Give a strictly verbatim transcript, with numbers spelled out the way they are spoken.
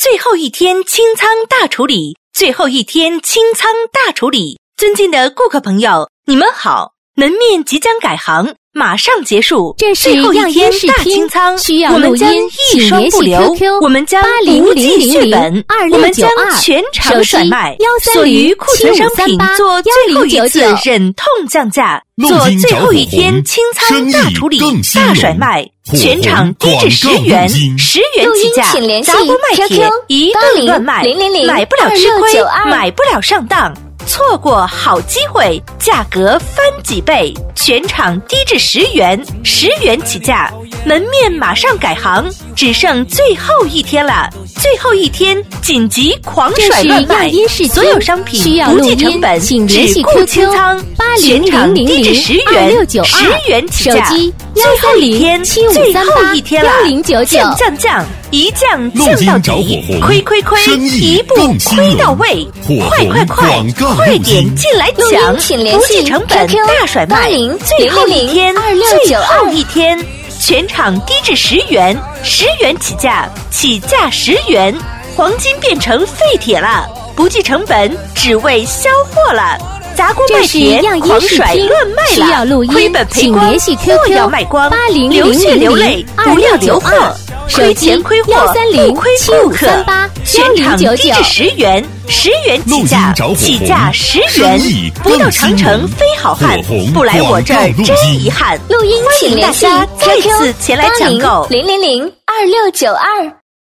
最后一天清仓大处理，最后一天清仓大处理。尊敬的顾客朋友，你们好，门面即将改行，马上结束， 这是最后一天大清仓， 需要录音， 一双不留，我们将不计血本，我们将全场甩卖，所余库存商品做最后一次忍痛降价，做最后一天清仓大处理大甩卖，全场低至十元，十元起价，砸锅卖铁，一顿乱卖，买不了吃亏，买不了上当。错过好机会，价格翻几倍，全场低至十元，十元起价，门面马上改行，只剩最后一天了，最后一天紧急狂甩乱卖，所有商品不计成本，只顾清仓，全场低至十元，十元起价，最后一天，最后一天了，降降降，一降降到底，亏亏亏，一步亏到位，快快快！快点进来抢！不计成本大甩卖，最后一天，最后一天，全场低至十元，十元起价，起价十元，黄金变成废铁了，不计成本，只为销货了。砸锅卖铁，狂甩乱卖了，亏本赔光，货要卖光，流血流泪，不要留货，亏钱亏货，不亏顾客，全场低至十元，十元起价，起价十元，不到长城非好汉，不来我这儿真遗憾。 录音请联系再次前来抢购零零零二六九二。